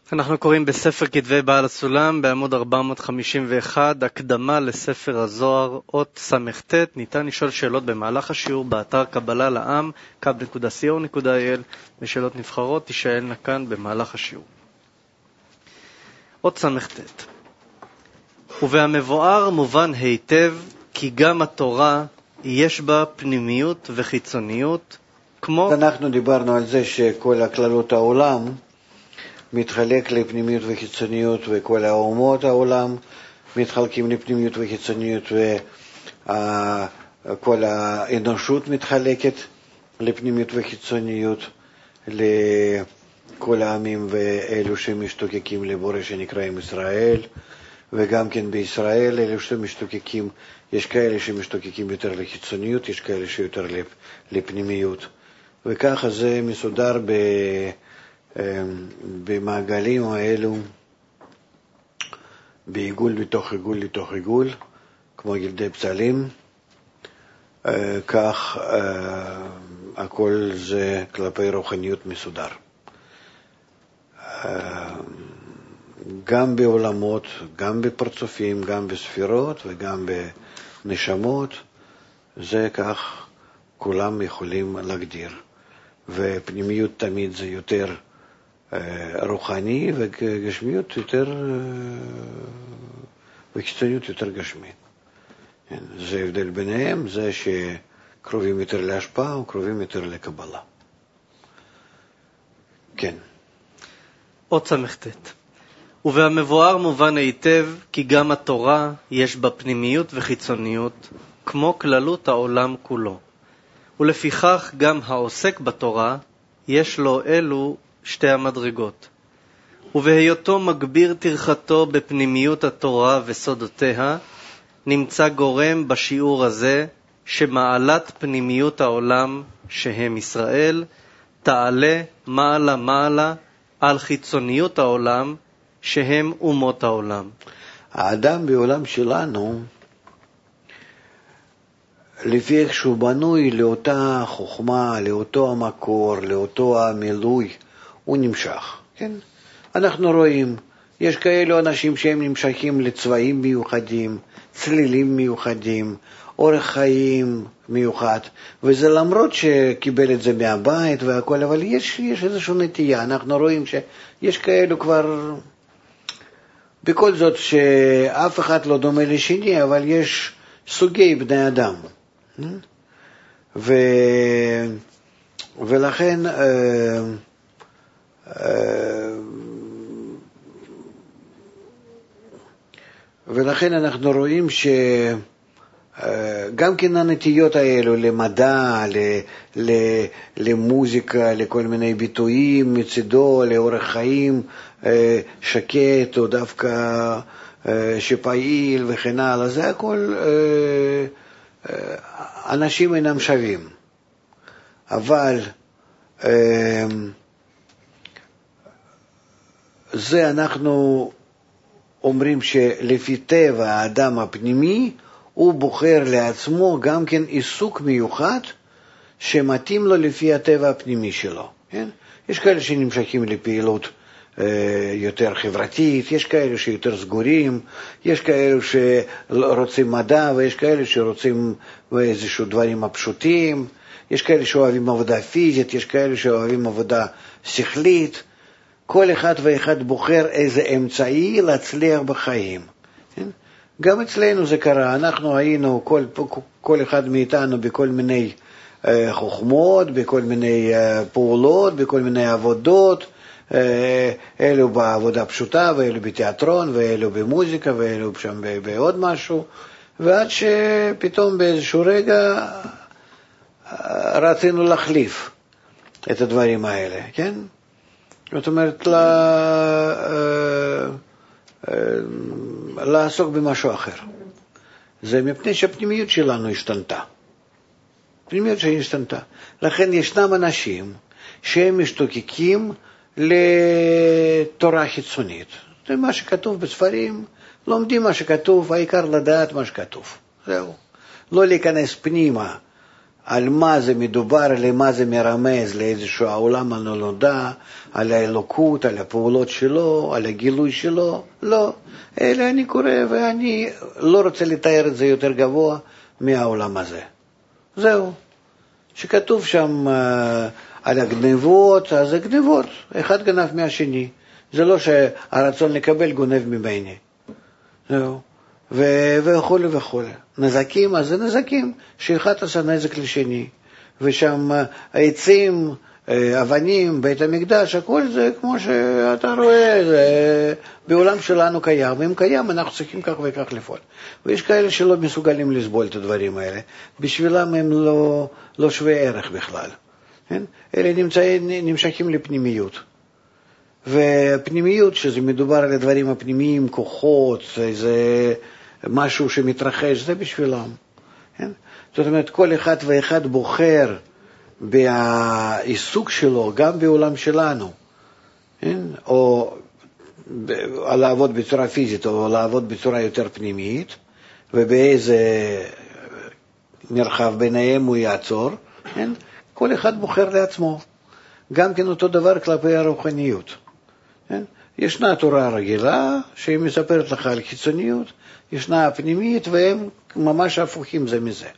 אנחנו קוראים בספר כתבי בעל הסולם בעמוד 451, הקדמה לספר הזוהר, אות ס"ט. ניתן לשאול שאלות במהלך השיעור באתר קבלה לעם, kab.co.il, ושאלות נבחרות תישאלנה כאן במהלך השיעור. אות ס"ט. ובהמבואר מובן היטב כי גם התורה יש בה פנימיות וחיצוניות, כמו... אנחנו דיברנו על זה שכל הכללות העולם מתחלק לפנימיות וחיצוניות, וכל האומות העולם מתחלקים לפנימיות וחיצוניות, וכל האנושות מתחלקת לפנימיות וחיצוניות, לכל העמים ואלו שמשתוקקים לבורא שנקראים ישראל, וגם כן בישראל אלו שמשתוקקים, יש כאלה שמשתוקקים יותר לחיצוניות, יש כאלה שיותר לפנימיות, וככה זה מסודר במעגלים האלו, בעיגול בתוך עיגול לתוך עיגול, כמו גלדי פצלים. כך הכל זה כלפי רוחניות מסודר. גם בעולמות, גם בפרצופים, גם בספירות וגם בנשמות, זה כך כולם יכולים להגדיר. ופנימיות תמיד זה יותר רוחני, וגשמיות יותר, וחיצוניות יותר גשמית. זה הבדל ביניהם, זה שקרובים יותר להשפעה וקרובים יותר לקבלה. כן. אות ס"ט. ובהמבואר מובן היטב כי גם התורה יש בה פנימיות וחיצוניות, כמו כללות העולם כולו. ולפיכך גם העוסק בתורה יש לו אלו שתי המדרגות. ובהיותו מגביר תרחתו בפנימיות התורה וסודותיה, נמצא גורם בשיעור הזה שמעלת פנימיות העולם, שהם ישראל, תעלה מעלה מעלה על חיצוניות העולם, שהם אומות העולם. האדם בעולם שלנו, לפי איך שהוא בנוי לאותה חוכמה, לאותו המקור, לאותו המילוי, הוא נמשך. כן? אנחנו רואים, יש כאלו אנשים שהם נמשכים לצבעים מיוחדים, צלילים מיוחדים, אורח חיים מיוחד, וזה למרות שקיבל את זה מהבית והכל, אבל יש איזושהי נטייה. אנחנו רואים שיש כאלו כבר, בכל זאת שאף אחד לא דומה לשני, אבל יש סוגי בני אדם. ולכן אנחנו רואים שגם כן הנטיות האלו למדע, למוזיקה, לכל מיני ביטויים מצידו, לאורח חיים שקט או דווקא שפעיל וכן הלאה, זה הכל אנשים אינם שווים. אבל זה אנחנו אומרים שלפי טבע האדם הפנימי הוא בוחר לעצמו גם כן עיסוק מיוחד שמתאים לו לפי הטבע הפנימי שלו. כן? יש כאלה שנמשכים לפעילות יותר חברתית, יש כאלה שיותר סגורים, יש כאלה שרוצים מדע, ויש כאלה שרוצים איזשהו דברים הפשוטים, יש כאלה שאוהבים עבודה פיזית, יש כאלה שאוהבים עבודה שכלית. כל אחד ואחד בוחר איזה אמצעי להצליח בחיים. כן? גם אצלנו זה קרה, אנחנו היינו, כל אחד מאיתנו בכל מיני חוכמות, בכל מיני פעולות, בכל מיני עבודות, אלו בעבודה פשוטה, ואלו בתיאטרון, ואלו במוזיקה, ואלו שם בעוד משהו, ועד שפתאום באיזשהו רגע רצינו להחליף את הדברים האלה, כן? זאת אומרת, לעסוק במשהו אחר. זה מפני שהפנימיות שלנו השתנתה. הפנימיות שלנו השתנתה. לכן ישנם אנשים שהם משתוקקים לתורה חיצונית. זה מה שכתוב בספרים, לומדים מה שכתוב, העיקר לדעת מה שכתוב. זהו. לא להיכנס פנימה על מה זה מדובר, למה זה מרמז, לאיזשהו העולם הנולדה, על האלוקות, על הפעולות שלו, על הגילוי שלו, לא. אלא אני קורא ואני לא רוצה לתאר את זה יותר גבוה מהעולם הזה. זהו. שכתוב שם על הגנבות, אז זה גנבות, אחד גנב מהשני. זה לא שהרצון לקבל גונב ממני. זהו. וכו' וכו'. נזקים, אז זה נזקים, שאחד עשה נזק לשני. ושם העצים, אבנים, בית המקדש, הכל זה כמו שאתה רואה, זה בעולם שלנו קיים, ואם קיים אנחנו צריכים כך וכך לפעול. ויש כאלה שלא מסוגלים לסבול את הדברים האלה, בשבילם הם לא שווה ערך בכלל. אלה נמשכים לפנימיות. ופנימיות, שזה מדובר על הדברים הפנימיים, כוחות, זה משהו שמתרחש, זה בשבילם. זאת אומרת, כל אחד ואחד בוחר בעיסוק שלו, גם בעולם שלנו, או לעבוד בצורה פיזית, או לעבוד בצורה יותר פנימית, ובאיזה מרחב ביניהם הוא יעצור, כל אחד בוחר לעצמו. גם כן אותו דבר כלפי הרוחניות. ישנה תורה רגילה, שהיא מספרת לך על חיצוניות, ישנה הפנימית, והם ממש הפוכים זה מזה.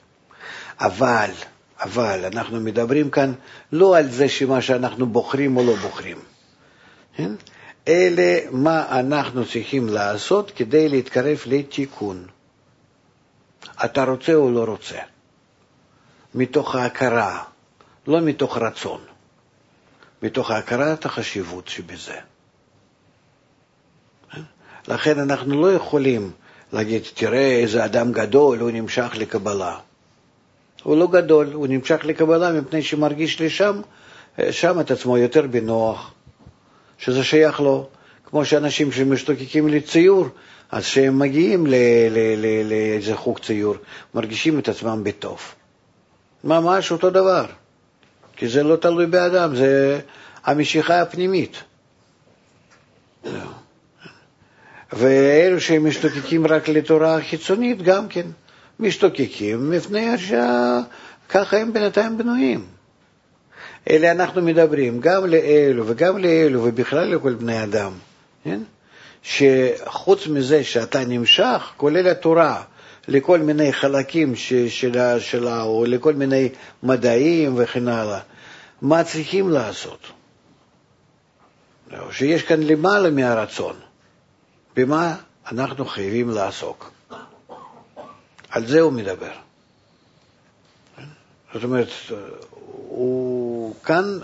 אבל אנחנו מדברים כאן לא על זה שמה שאנחנו בוחרים או לא בוחרים. אלה מה אנחנו צריכים לעשות כדי להתקרב לתיקון. אתה רוצה או לא רוצה. מתוך ההכרה, לא מתוך רצון. מתוך ההכרת החשיבות שבזה. לכן אנחנו לא יכולים להגיד, תראה איזה אדם גדול, הוא נמשך לקבלה. הוא לא גדול, הוא נמשך לקבלה מפני שמרגיש לי שם את עצמו יותר בנוח, שזה שייך לו. כמו שאנשים שמשתוקקים לציור, אז שהם מגיעים לאיזה חוג ציור, מרגישים את עצמם בטוב. ממש אותו דבר. כי זה לא תלוי באדם, זה המשיכה הפנימית. ואלו שהם משתוקקים רק לתורה החיצונית, גם כן משתוקקים, מפני שככה הם בינתיים בנויים. אלה אנחנו מדברים, גם לאלו וגם לאלו, ובכלל לכל בני אדם, שחוץ מזה שאתה נמשך, כולל התורה, לכל מיני חלקים שלה, או לכל מיני מדעים וכן הלאה, מה צריכים לעשות? שיש כאן למעלה מהרצון. במה אנחנו חייבים לעסוק. על זה הוא מדבר. זאת אומרת, הוא כאן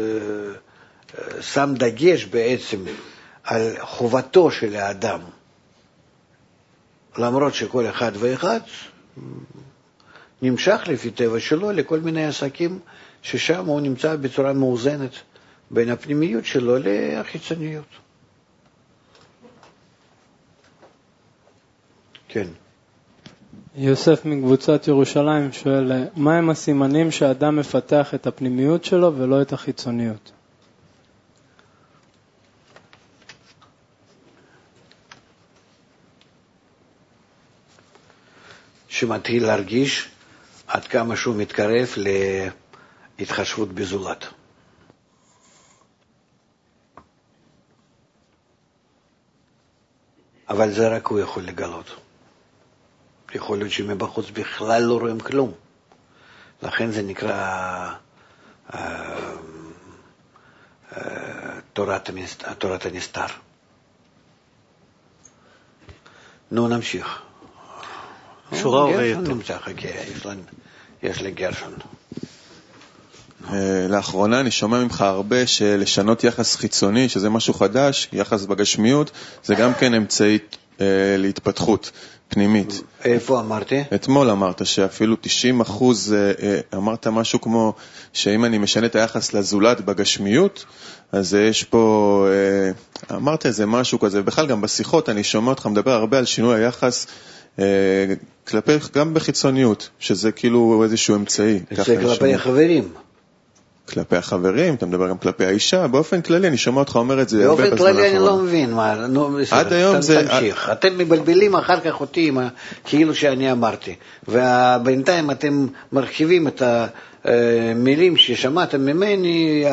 שם דגש בעצם על חובתו של האדם. למרות שכל אחד ואחד נמשך לפי טבע שלו לכל מיני עסקים ששם הוא נמצא בצורה מאוזנת בין הפנימיות שלו לחיצוניות. כן. יוסף מקבוצת ירושלים שואל, מה הם הסימנים שהאדם מפתח את הפנימיות שלו ולא את החיצוניות? שמתחיל להרגיש עד כמה שהוא מתקרב להתחשבות בזולת. אבל זה רק הוא יכול לגלות. יכול להיות שמבחוץ בכלל לא רואים כלום. לכן זה נקרא תורת הנסתר. נו, נמשיך. שורה עוברת. נמצא, חכה, יש לגרשון. לאחרונה אני שומע ממך הרבה שלשנות יחס חיצוני, שזה משהו חדש, יחס בגשמיות, זה גם כן אמצעי להתפתחות פנימית. איפה אמרתי? אתמול אמרת שאפילו 90%, אמרת משהו כמו שאם אני משנה את היחס לזולת בגשמיות, אז יש פה, אמרת איזה משהו כזה, ובכלל גם בשיחות אני שומע אותך מדבר הרבה על שינוי היחס כלפי, גם בחיצוניות, שזה כאילו איזשהו אמצעי. זה כלפי החברים. כלפי החברים, אתה מדבר גם כלפי האישה, באופן כללי, אני שומע אותך אומר את זה הרבה בזמן האחרון. באופן כללי אני לא מבין, עד היום זה... תמשיך. אתם מבלבלים אחר כך אותי כאילו שאני אמרתי, ובינתיים אתם מרחיבים את המילים ששמעתם ממני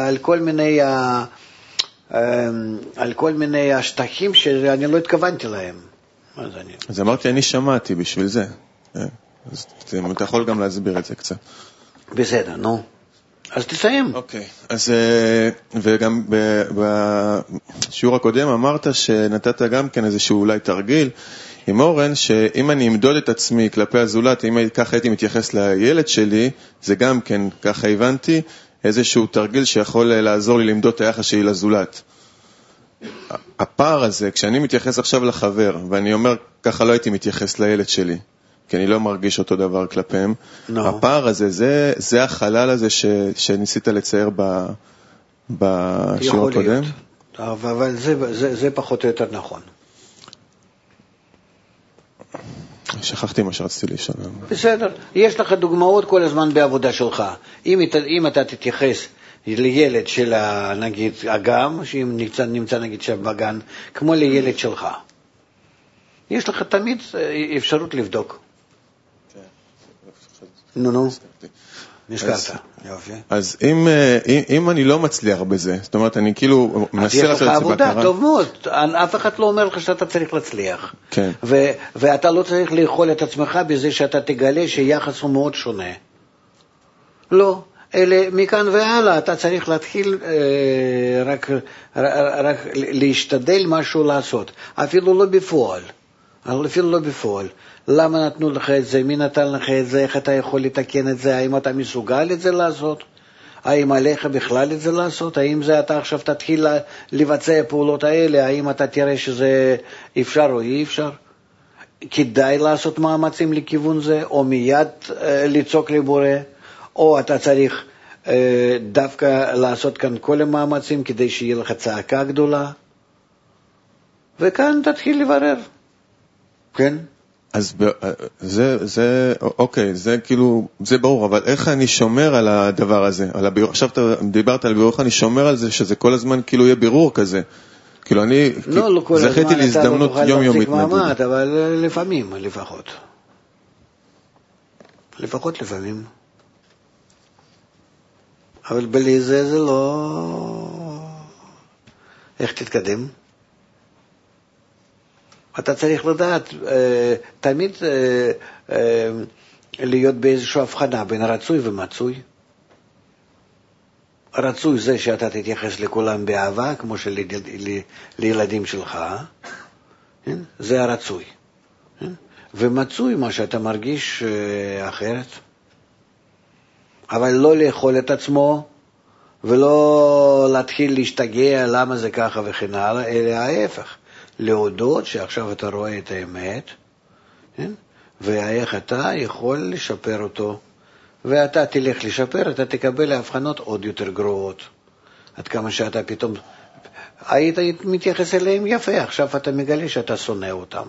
על כל מיני השטחים שאני לא התכוונתי להם. אז אמרתי, אני שמעתי בשביל זה. אז אתה יכול גם להסביר את זה קצת. בסדר, נו. אז תסיים. אוקיי, אז וגם בשיעור הקודם אמרת שנתת גם כן איזשהו אולי תרגיל עם אורן, שאם אני אמדוד את עצמי כלפי הזולת, אם ככה הייתי מתייחס לילד שלי, זה גם כן, ככה הבנתי, איזשהו תרגיל שיכול לעזור לי למדוד את היחס שלי לזולת. הפער הזה, כשאני מתייחס עכשיו לחבר, ואני אומר, ככה לא הייתי מתייחס לילד שלי, כי אני לא מרגיש אותו דבר כלפיהם. הפער הזה, זה החלל הזה שניסית לצייר בשיעור הקודם. אבל זה פחות או יותר נכון. שכחתי מה שרציתי לשאול. בסדר, יש לך דוגמאות כל הזמן בעבודה שלך. אם אתה תתייחס לילד של נגיד אגם, שאם נמצא נגיד שם בגן, כמו לילד שלך, יש לך תמיד אפשרות לבדוק. נו, נזכרת. אז אם אני לא מצליח בזה, זאת אומרת, אני כאילו מנסה לעשות את זה בקרה. יש לך עבודה, טוב מאוד. אף אחד לא אומר לך שאתה צריך להצליח. כן. ואתה לא צריך לאכול את עצמך בזה שאתה תגלה שיחס הוא מאוד שונה. לא. אלא מכאן והלאה, אתה צריך להתחיל רק להשתדל משהו לעשות. אפילו לא בפועל. למה נתנו לך את זה? מי נתן לך את זה? איך אתה יכול לתקן את זה? האם אתה מסוגל את זה לעשות? האם עליך בכלל את זה לעשות? האם זה אתה עכשיו תתחיל לבצע פעולות האלה? האם אתה תראה שזה אפשר או אי אפשר? כדאי לעשות מאמצים לכיוון זה, או מיד לצעוק לבורא, או אתה צריך דווקא לעשות כאן כל המאמצים כדי שיהיה לך צעקה גדולה, וכאן תתחיל לברר. כן? אז זה, אוקיי, זה כאילו, זה ברור, אבל איך אני שומר על הדבר הזה? עכשיו אתה דיברת על בירור, איך אני שומר על זה שזה כל הזמן כאילו יהיה בירור כזה? כאילו אני, זכיתי להזדמנות יומיומית נגיד. אבל לפעמים, לפחות לפעמים. אבל בלי זה לא... איך תתקדם? אתה צריך לדעת, תמיד להיות באיזושהי הבחנה בין רצוי ומצוי. רצוי זה שאתה תתייחס לכולם באהבה, כמו שלילדים שלך, זה הרצוי. ומצוי מה שאתה מרגיש אחרת. אבל לא לאכול את עצמו, ולא להתחיל להשתגע למה זה ככה וכן הלאה, אלא ההפך. להודות שעכשיו אתה רואה את האמת, ואיך אתה יכול לשפר אותו, ואתה תלך לשפר, אתה תקבל ההבחנות עוד יותר גרועות. עד כמה שאתה פתאום, היית מתייחס אליהם יפה, עכשיו אתה מגלה שאתה שונא אותם.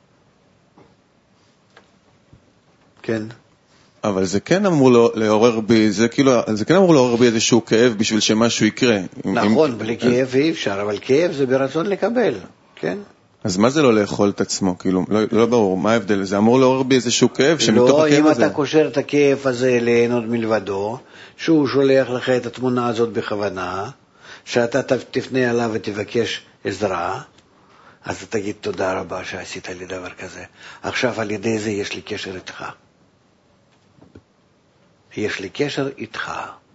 כן? אבל זה כן אמור לעורר בי, זה כן אמור לעורר בי איזשהו כאב בשביל שמשהו יקרה. נכון, בלי כאב אי אפשר, אבל כאב זה ברצון לקבל, כן? אז מה זה לא לאכול את עצמו? כאילו, לא ברור, מה ההבדל? זה אמור לעורר בי איזשהו כאב שמתוך הכאב הזה... לא, אם אתה קושר את הכאב הזה ליהנות מלבדו, שהוא שולח לך את התמונה הזאת בכוונה, שאתה תפנה עליו ותבקש עזרה, אז אתה תגיד תודה רבה שעשית לי דבר כזה. עכשיו על ידי זה יש לי קשר איתך. יש לי קשר איתך.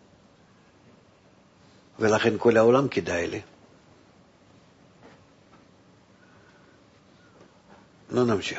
ולכן כל העולם כדאי לי. לא נמשיך.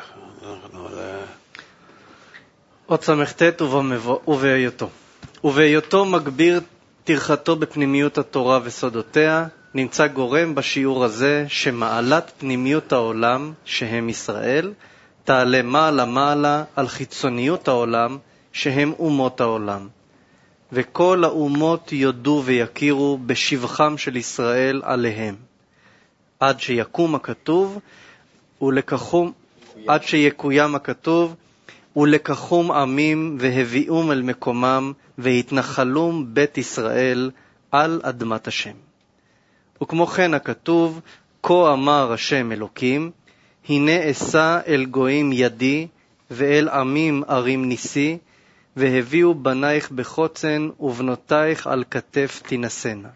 עוד סמכתת ובהיותו. ובהיותו מגביר תרחתו בפנימיות התורה וסודותיה, נמצא גורם בשיעור הזה שמעלת פנימיות העולם, שהם ישראל, תעלה מעלה על חיצוניות העולם, שהם אומות העולם. וכל האומות יודו ויכירו בשבחם של ישראל עליהם. עד שיקום הכתוב, עד שיקוים הכתוב, ולקחום עמים והביאום אל מקומם, והתנחלום בית ישראל על אדמת השם. וכמו כן הכתוב, כה אמר השם אלוקים, הנה אשא אל גויים ידי, ואל עמים ערים ניסי, והביאו בנייך בחוצן, ובנותייך על כתף תנסנה.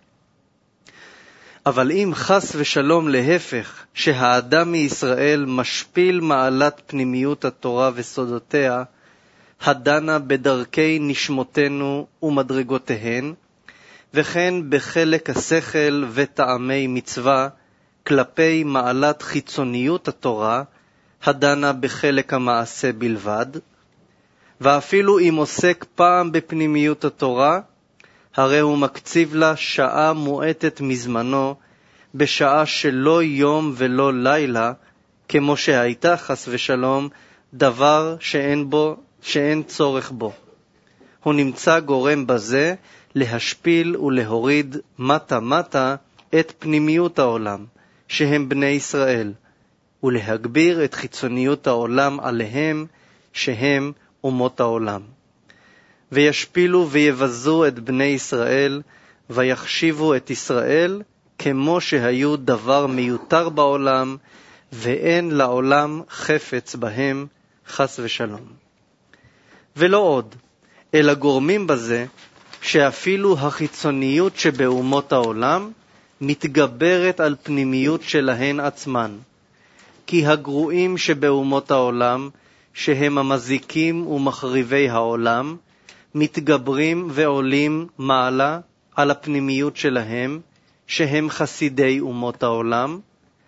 אבל אם חס ושלום להפך, שהאדם מישראל משפיל מעלת פנימיות התורה וסודותיה, הדנה בדרכי נשמותינו ומדרגותיהן, וכן בחלק השכל וטעמי מצווה, כלפי מעלת חיצוניות התורה, הדנה בחלק המעשה בלבד, ואפילו אם עוסק פעם בפנימיות התורה, הרי הוא מקציב לה שעה מועטת מזמנו, בשעה שלא יום ולא לילה, כמו שהייתה חס ושלום, דבר שאין צורך בו. הוא נמצא גורם בזה להשפיל ולהוריד מטה את פנימיות העולם, שהם בני ישראל, ולהגביר את חיצוניות העולם עליהם, שהם אומות העולם. וישפילו ויבזו את בני ישראל, ויחשיבו את ישראל כמו שהיו דבר מיותר בעולם, ואין לעולם חפץ בהם, חס ושלום. ולא עוד, אלא גורמים בזה שאפילו החיצוניות שבאומות העולם מתגברת על פנימיות שלהן עצמן. כי הגרועים שבאומות העולם, שהם המזיקים ומחריבי העולם, מתגברים ועולים מעלה על הפנימיות שלהם, שהם חסידי אומות העולם,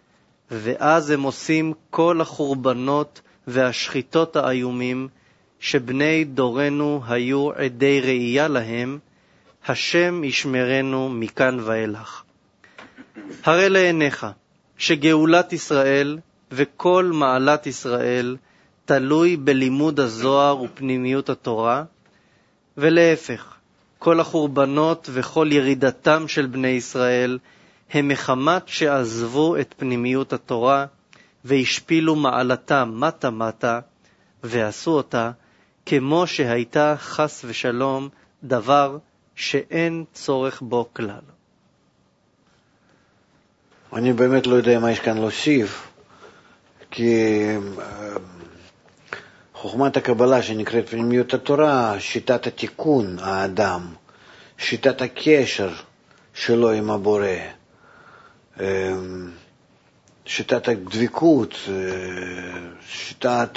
ואז הם עושים כל החורבנות והשחיטות האיומים, שבני דורנו היו עדי ראייה להם, השם ישמרנו מכאן ואילך. הרי לעיניך שגאולת ישראל וכל מעלת ישראל תלוי בלימוד הזוהר ופנימיות התורה, ולהפך, כל החורבנות וכל ירידתם של בני ישראל הם מחמת שעזבו את פנימיות התורה והשפילו מעלתם מטה ועשו אותה כמו שהייתה חס ושלום דבר שאין צורך בו כלל. אני באמת לא יודע מה יש כאן להוסיף, כי חוכמת הקבלה שנקראת פנימיות התורה, שיטת התיקון האדם, שיטת הקשר שלו עם הבורא, שיטת הדבקות, שיטת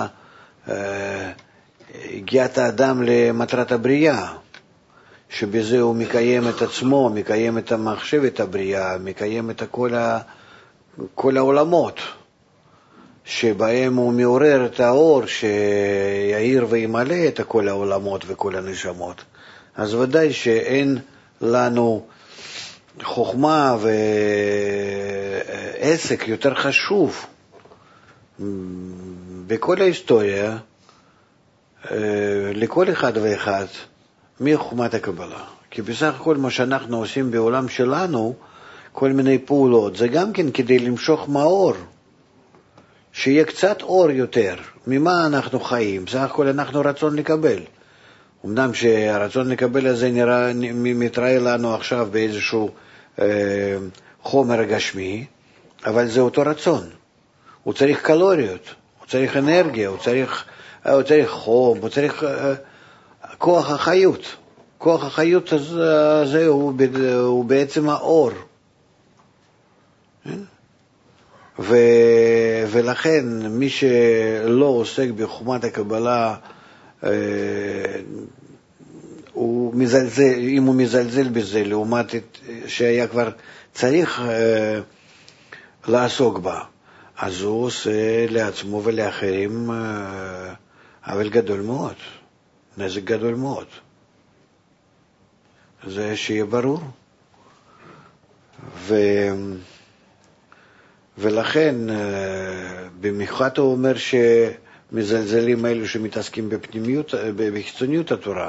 הגיעת האדם למטרת הבריאה, שבזה הוא מקיים את עצמו, מקיים את המחשבת הבריאה, מקיים את כל העולמות, שבהם הוא מעורר את האור שיעיר וימלא את כל העולמות וכל הנשמות. אז ודאי שאין לנו חוכמה ועסק יותר חשוב בכל ההיסטוריה, לכל אחד ואחד, מחוכמת הקבלה. כי בסך הכל מה שאנחנו עושים בעולם שלנו, כל מיני פעולות, זה גם כן כדי למשוך מאור, שיהיה קצת אור יותר. ממה אנחנו חיים? בסך הכל אנחנו רצון לקבל. אמנם שהרצון לקבל הזה מתראה לנו עכשיו באיזשהו חומר גשמי, אבל זה אותו רצון. הוא צריך קלוריות, הוא צריך אנרגיה, הוא צריך חום, הוא צריך כוח החיות. כוח החיות הזה הוא בעצם האור. ולכן מי שלא עוסק בחוכמת הקבלה, הוא מזלזל, אם הוא מזלזל בזה לעומת שהיה כבר צריך לעסוק בה, אז הוא עושה לעצמו ולאחרים עוול גדול מאוד, נזק גדול מאוד. זה שיהיה ברור. ולכן במיוחד הוא אומר שמזלזלים אלו שמתעסקים בפנימיות, בחיצוניות התורה,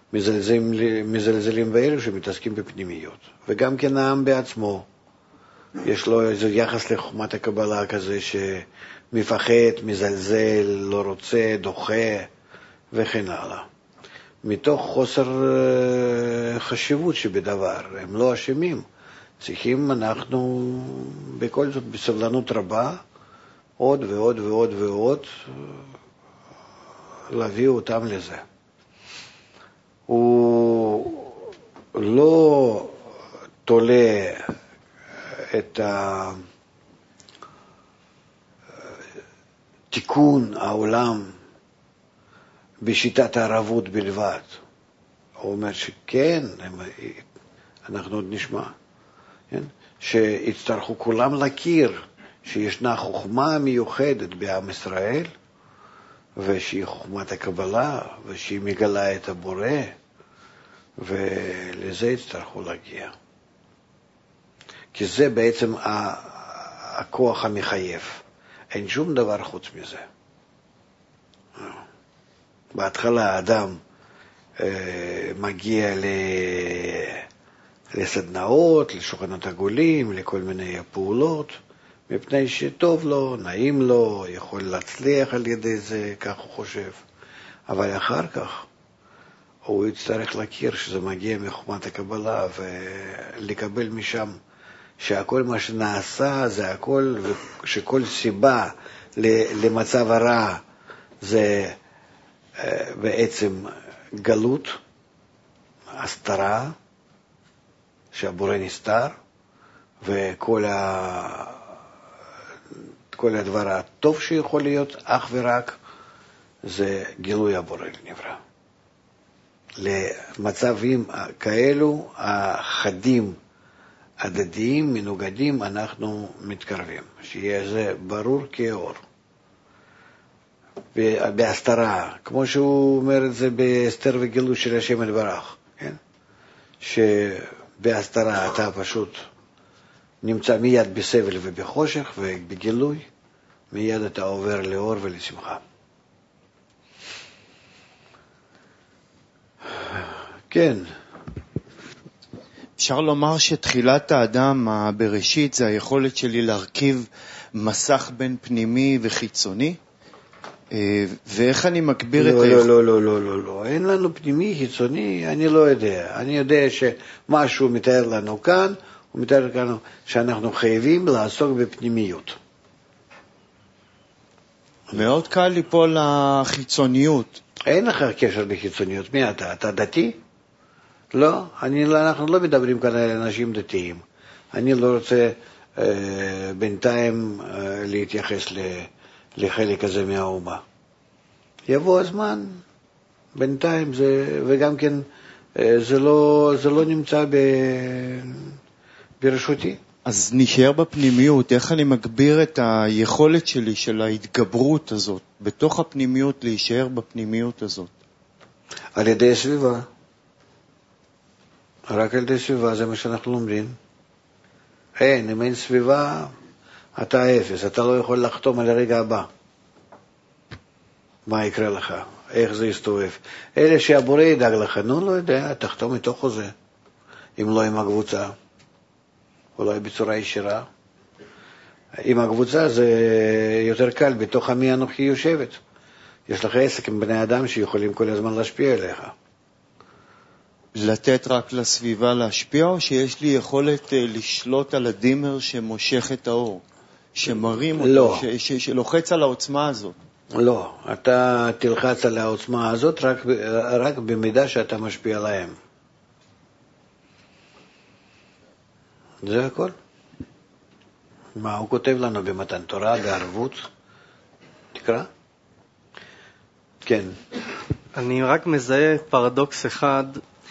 מזלזלים באלו שמתעסקים בפנימיות. וגם כן העם בעצמו, יש לו איזה יחס לחוכמת הקבלה כזה שמפחד, מזלזל, לא רוצה, דוחה וכן הלאה. מתוך חוסר חשיבות שבדבר, הם לא אשמים. צריכים אנחנו בכל זאת בסבלנות רבה עוד ועוד ועוד ועוד להביא אותם לזה. הוא לא תולה את תיקון העולם בשיטת הערבות בלבד. הוא אומר שכן, אנחנו עוד נשמע, כן? שהצטרכו כולם להכיר שישנה חוכמה מיוחדת בעם ישראל, ושהיא חוכמת הקבלה, ושהיא מגלה את הבורא, ולזה הצטרכו להגיע. כי זה בעצם הכוח המחייב. אין שום דבר חוץ מזה. בהתחלה האדם מגיע לסדנאות, לשולחנות עגולים, לכל מיני פעולות, מפני שטוב לו, נעים לו, יכול להצליח על ידי זה, כך הוא חושב. אבל אחר כך הוא יצטרך להכיר שזה מגיע מחוכמת הקבלה ולקבל משם שהכל מה שנעשה זה הכל, ושכל סיבה למצב הרע זה בעצם גלות, הסתרה, שהבורא נסתר, וכל כל הדבר הטוב שיכול להיות אך ורק זה גילוי הבורא לנברא. למצבים כאלו החדים הדדיים, מנוגדים, אנחנו מתקרבים, שיהיה זה ברור כאור. בהסתרה, כמו שהוא אומר את זה בהסתר וגילוי של השם יתברך, כן? שבהסתרה אתה פשוט נמצא מיד בסבל ובחושך, ובגילוי מיד אתה עובר לאור ולשמחה. כן. אפשר לומר שתחילת האדם בראשית זה היכולת שלי להרכיב מסך בין פנימי וחיצוני? ואיך אני מגביר את היכולת? לא, אין לנו פנימי, חיצוני, אני לא יודע. אני יודע שמשהו מתאר לנו כאן, הוא מתאר לנו שאנחנו חייבים לעסוק בפנימיות. מאוד קל ליפול לחיצוניות. אין לך קשר לחיצוניות. מי אתה? אתה דתי? לא, אנחנו לא מדברים כאן על אנשים דתיים. אני לא רוצה בינתיים להתייחס לחלק הזה מהאומה. יבוא הזמן, בינתיים זה, וגם כן זה לא נמצא ברשותי. אז נשאר בפנימיות, איך אני מגביר את היכולת שלי של ההתגברות הזאת, בתוך הפנימיות, להישאר בפנימיות הזאת? על ידי הסביבה. רק על ידי סביבה, זה מה שאנחנו לומדים. אם אין סביבה, אתה אפס, אתה לא יכול לחתום על הרגע הבא. מה יקרה לך? איך זה יסתובב? אלה שהבורא ידאג לך, לא יודע, תחתום מתוך חוזה. אם לא עם הקבוצה, אולי בצורה ישירה. עם הקבוצה זה יותר קל, בתוך עמי אנוכי יושבת. יש לך עסק עם בני אדם שיכולים כל הזמן להשפיע עליך. לתת רק לסביבה להשפיע, או שיש לי יכולת לשלוט על הדימר שמושך את האור, שמרים אותו, לא. שלוחץ על העוצמה הזאת? לא, אתה תלחץ על העוצמה הזאת רק במידה שאתה משפיע עליהם. זה הכל. מה הוא כותב לנו במתן תורה, בערבות? תקרא? כן. אני רק מזהה פרדוקס אחד,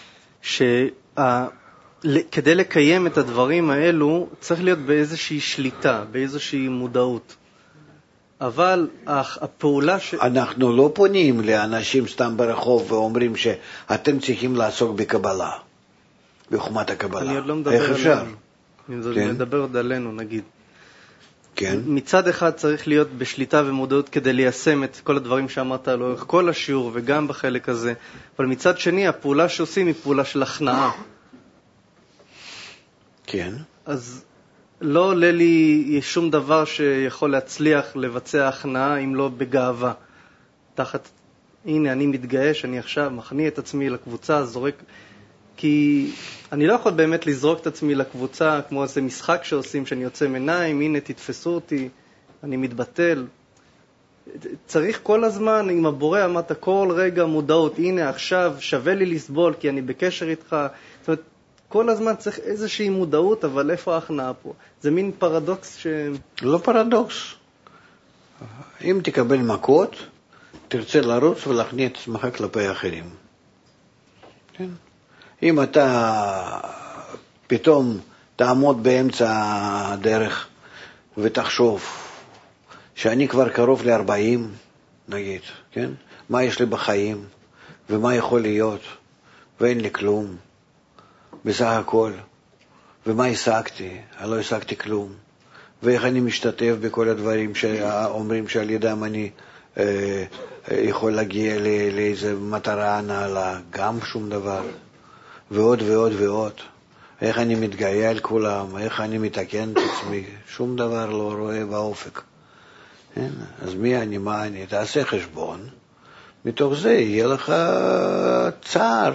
שכדי לקיים את הדברים האלו צריך להיות באיזושהי שליטה, באיזושהי מודעות. אבל הפעולה אנחנו לא פונים לאנשים סתם ברחוב ואומרים שאתם צריכים לעסוק בקבלה, בחוכמת הקבלה. אני עוד לא מדבר עלינו. אני מדבר עוד עלינו, נגיד. כן. מצד אחד צריך להיות בשליטה ומודעות כדי ליישם את כל הדברים שאמרת לאורך כל השיעור וגם בחלק הזה, אבל מצד שני הפעולה שעושים היא פעולה של הכנעה. כן. אז לא עולה לי שום דבר שיכול להצליח לבצע הכנעה אם לא בגאווה. הנה אני מתגאה שאני עכשיו מכניע את עצמי לקבוצה, זורק, כי אני לא יכול באמת לזרוק את עצמי לקבוצה כמו איזה משחק שעושים, שאני יוצא מעיניים, הנה תתפסו אותי, אני מתבטל. צריך כל הזמן, עם הבורא אמרת כל רגע מודעות, הנה עכשיו שווה לי לסבול כי אני בקשר איתך. זאת אומרת, כל הזמן צריך איזושהי מודעות, אבל איפה ההכנעה פה? זה מין פרדוקס לא פרדוקס. אם תקבל מכות, תרצה לרוץ ולהכניע את עצמך כלפי האחרים. כן? אם אתה פתאום תעמוד באמצע הדרך ותחשוב שאני כבר קרוב ל-40, נגיד, כן? מה יש לי בחיים ומה יכול להיות ואין לי כלום בסך הכל, ומה השגתי? אני לא השגתי כלום, ואיך אני משתתף בכל הדברים שאומרים שעל ידם אני יכול להגיע לאיזו מטרה נעלה, גם שום דבר, ועוד ועוד ועוד. איך אני מתגאה על כולם, איך אני מתקן את עצמי, שום דבר לא רואה באופק. אז מי אני, מה אני? תעשה חשבון, מתוך זה יהיה לך צער.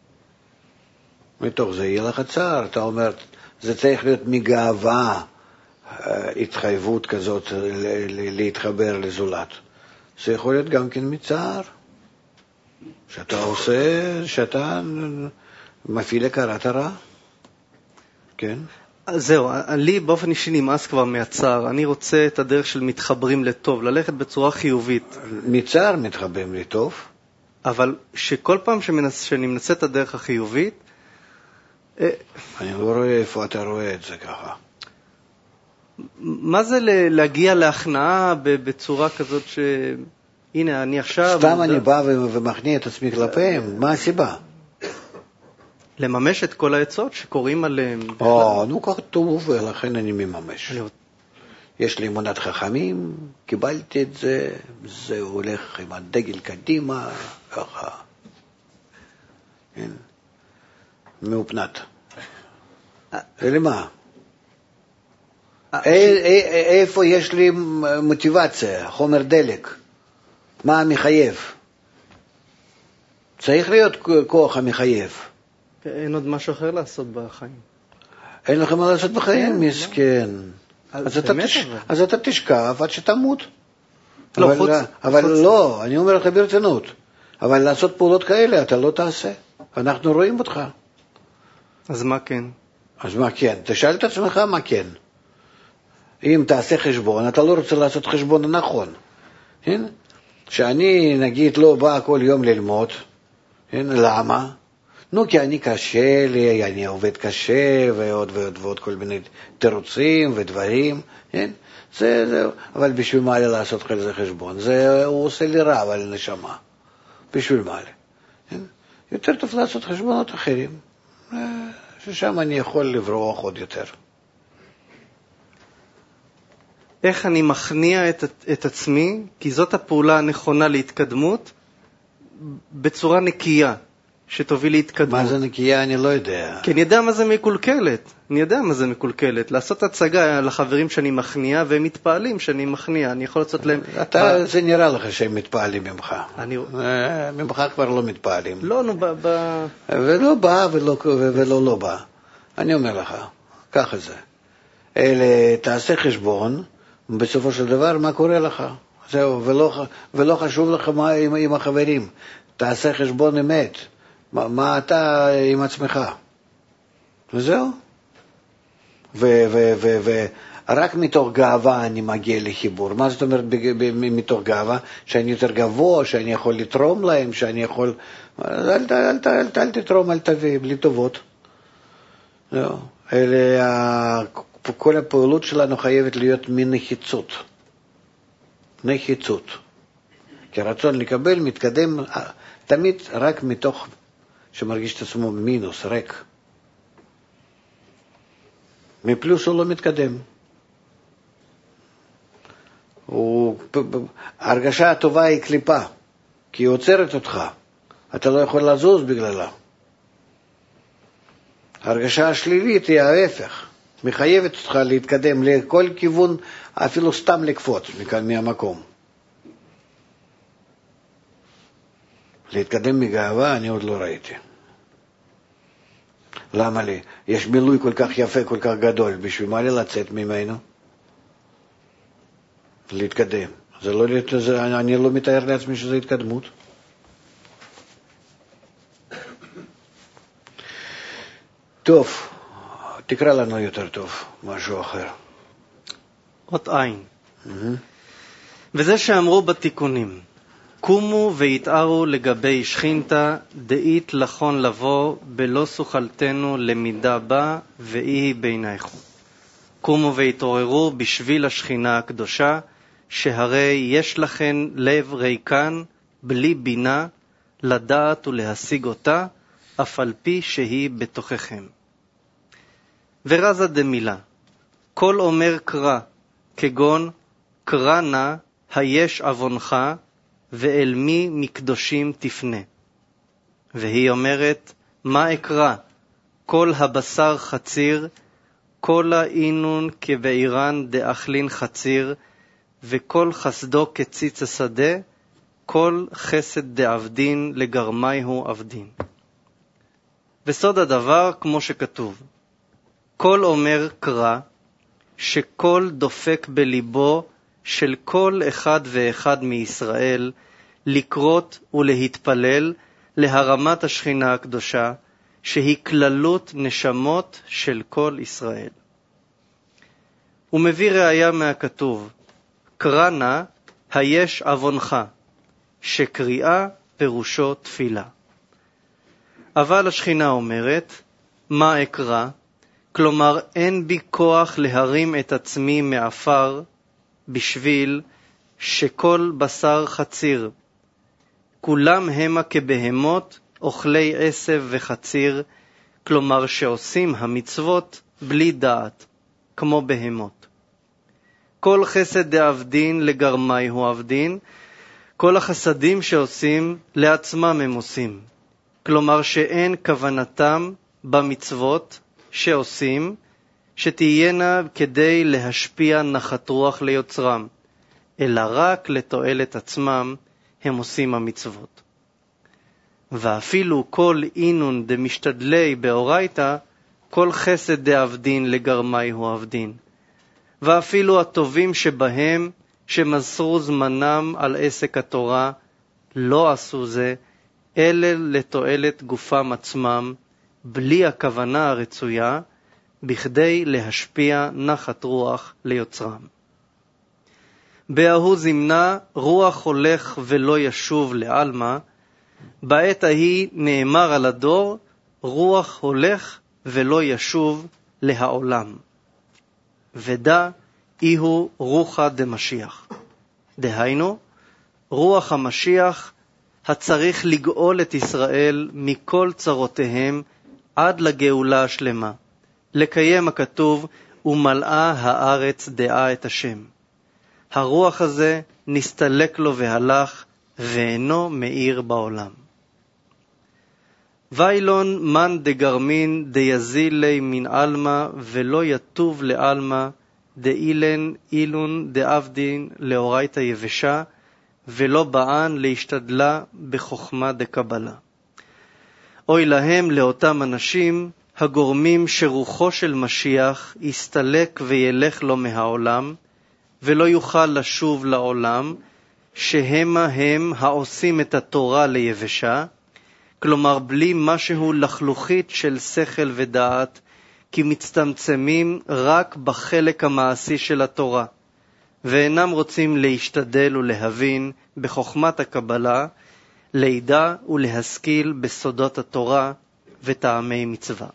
מתוך זה יהיה לך צער. אתה אומר, זה צריך להיות מגאווה, התחייבות כזאת להתחבר לזולת. זה יכול להיות גם כן מצער. שאתה עושה, שאתה מפעיל הכרת הרע. כן? זהו, לי באופן אישי נמאס כבר מהצער. אני רוצה את הדרך של מתחברים לטוב, ללכת בצורה חיובית. מצער מתחברים לטוב. אבל שכל פעם שאני מנסה את הדרך החיובית, אני לא רואה איפה אתה רואה את זה ככה. מה זה להגיע להכנעה בצורה כזאת הנה אני עכשיו... סתם אני בא ומכניע את עצמי כלפיהם, מה הסיבה? לממש את כל העצות שקוראים עליהם. נו כתוב ולכן אני מממש. יש לי אמונת חכמים, קיבלתי את זה, זה הולך עם הדגל קדימה, ככה. מאופנת. ולמה? איפה יש לי מוטיבציה, חומר דלק? מה המחייב? צריך להיות כוח המחייב. אין עוד משהו אחר לעשות בחיים. אין לכם מה לעשות בחיים, מסכן. אז אתה תשכב עד שתמות. אבל לא, אני אומר לך ברצינות. אבל לעשות פעולות כאלה אתה לא תעשה. אנחנו רואים אותך. אז מה כן? אז מה כן? תשאל את עצמך מה כן. אם תעשה חשבון, אתה לא רוצה לעשות חשבון הנכון. שאני נגיד לא בא כל יום ללמוד. למה? נו, כי אני קשה לי, אני עובד קשה, ועוד ועוד ועוד כל מיני תירוצים ודברים, זה, אבל בשביל מה לי לעשות כזה חשבון? זה, הוא עושה לי רע, אבל נשמה. בשביל מה לי? יותר טוב לעשות חשבונות אחרים, ששם אני יכול לברוח עוד יותר. איך אני מכניע את עצמי, כי זאת הפעולה הנכונה להתקדמות, בצורה נקייה. שתוביל להתקדמות. מה זה נקייה? אני לא יודע. כי אני יודע מה זה מקולקלת. אני יודע מה זה מקולקלת. לעשות הצגה לחברים שאני מכניע, והם מתפעלים שאני מכניע. אני יכול לעשות להם... זה נראה לך שהם מתפעלים ממך. ממך כבר לא מתפעלים. לא, נו, ולא בא ולא לא בא. אני אומר לך, ככה זה. תעשה חשבון, בסופו של דבר, מה קורה לך? זהו, ולא חשוב לך מה עם החברים. תעשה חשבון אמת. מה אתה עם עצמך? וזהו. ורק מתוך גאווה אני מגיע לחיבור. מה זאת אומרת מתוך גאווה? שאני יותר גבוה, שאני יכול לתרום להם, שאני יכול... אל תתרום, אל תביא, בלי טובות. זהו. כל הפעולות שלנו חייבת להיות מנחיצות. נחיצות. כי רצון לקבל מתקדם תמיד רק מתוך שמרגיש את עצמו מינוס, ריק. מפלוס הוא לא מתקדם. הרגשה הטובה היא קליפה, כי היא עוצרת אותך. אתה לא יכול לזוז בגללה. הרגשה השלילית היא ההפך. מחייבת אותך להתקדם לכל כיוון, אפילו סתם לקפוץ מכאן מהמקום. להתקדם מגאווה אני עוד לא ראיתי. למה לי? יש מילוי כל כך יפה, כל כך גדול, בשביל מה לי לצאת ממנו? להתקדם. אני לא מתאר לעצמי שזה התקדמות. טוב, תקרא לנו יותר טוב, משהו אחר. אות עין. וזה שאמרו בתיקונים, קומו ויתארו לגבי שכינתה, דאית לכון לבוא, בלא סוכלתנו למידה בה, ואי בעינייכו. קומו ויתעוררו בשביל השכינה הקדושה, שהרי יש לכן לב ריקן, בלי בינה, לדעת ולהשיג אותה, אף על פי שהיא בתוככם. ורזה דמילה, כל אומר קרא, כגון קרא נא, היש אבונך, ואל מי מקדושים תפנה. והיא אומרת, מה אקרא? כל הבשר חציר, כל האינון כבעירן דאכלין חציר, וכל חסדו כציץ השדה, כל חסד דעבדין לגרמייהו עבדין. וסוד הדבר כמו שכתוב, כל אומר קרא, שכל דופק בליבו של כל אחד ואחד מישראל, לקרות ולהתפלל להרמת השכינה הקדושה, שהיא כללות נשמות של כל ישראל. הוא מביא ראיה מהכתוב, קרא נא היש אבונך, שקריאה פירושו תפילה. אבל השכינה אומרת, מה אקרא? כלומר, אין בי כוח להרים את עצמי מעפר, בשביל שכל בשר חציר. כולם המה כבהמות, אוכלי עשב וחציר, כלומר שעושים המצוות בלי דעת, כמו בהמות. כל חסד דעבדין לגרמייהו עבדין, כל החסדים שעושים לעצמם הם עושים. כלומר שאין כוונתם במצוות שעושים, שתהיינה כדי להשפיע נחת רוח ליוצרם, אלא רק לתועלת עצמם הם עושים המצוות. ואפילו כל אינון דמשתדלי באורייתא, כל חסד דעבדין לגרמייהו עבדין. ואפילו הטובים שבהם שמסרו זמנם על עסק התורה, לא עשו זה, אלא לתועלת גופם עצמם, בלי הכוונה הרצויה, בכדי להשפיע נחת רוח ליוצרם. בהוא זמנה רוח הולך ולא ישוב לעלמה, בעת ההיא נאמר על הדור, רוח הולך ולא ישוב להעולם. ודע איהו רוחה דמשיח. דהיינו, רוח המשיח הצריך לגאול את ישראל מכל צרותיהם עד לגאולה השלמה. לקיים הכתוב, ומלאה הארץ דעה את השם. הרוח הזה נסתלק לו והלך, ואינו מאיר בעולם. ואילון מן דגרמין דיזילי מן אלמה, ולא יטוב לאלמה, דאילן אילון דעבדין לאורייתא יבשה, ולא בען להשתדלה בחוכמה דקבלה. אוי להם לאותם אנשים הגורמים שרוחו של משיח יסתלק וילך לו מהעולם, ולא יוכל לשוב לעולם, שהמה הם העושים את התורה ליבשה, כלומר בלי משהו לחלוכית של שכל ודעת, כי מצטמצמים רק בחלק המעשי של התורה, ואינם רוצים להשתדל ולהבין בחוכמת הקבלה, לידע ולהשכיל בסודות התורה וטעמי מצווה.